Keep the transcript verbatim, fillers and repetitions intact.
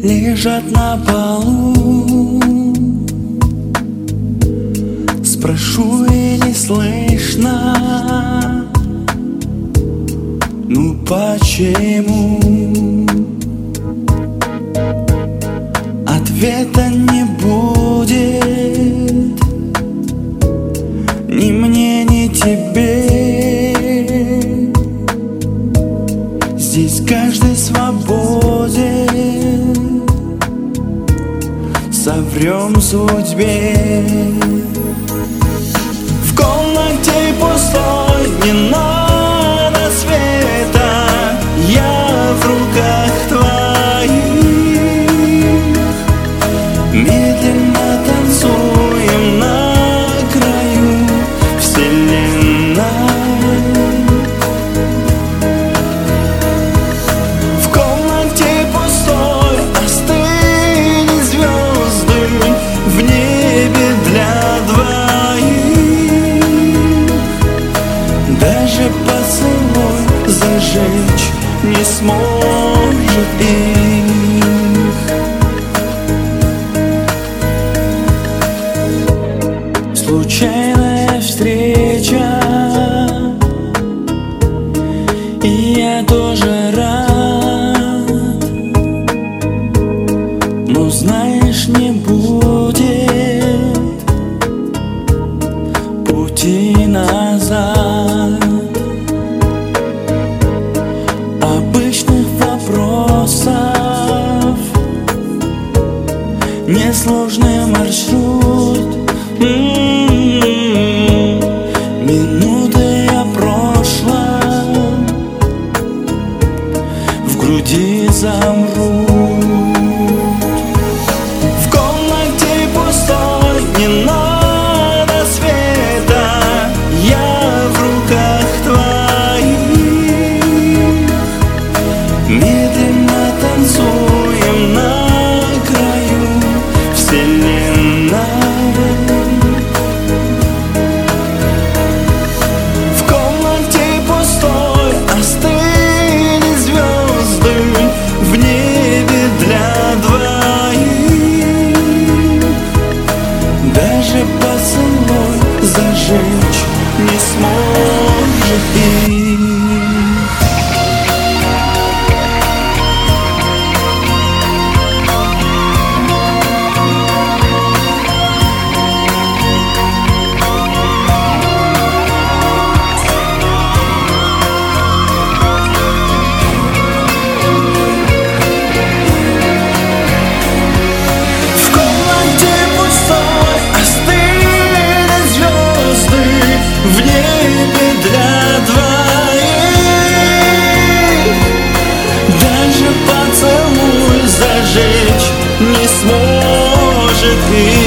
лежат на полу. Спрошу и не слышно, ну почему? Ответа не будет ни мне, ни тебе. Здесь каждый свободен, соврем судьбе. В комнате пустой не надо света, я в руках твоих. Медленно танцуем на краю вселенной. В комнате пустой остыли звезды, в небе для двоих. Даже поцелуй зажечь не сможет их. Случайная встреча, и я тоже рад. Но знаешь, не будет пути назад. Обычных вопросов, несложный маршрут. Минуты о прошлом в груди замрут. В комнате пустой не надо света, я в руках твоих. Медленно танцуем на краю вселенной. Даже поцелуй зажечь не сможет их. Зажечь не сможет их.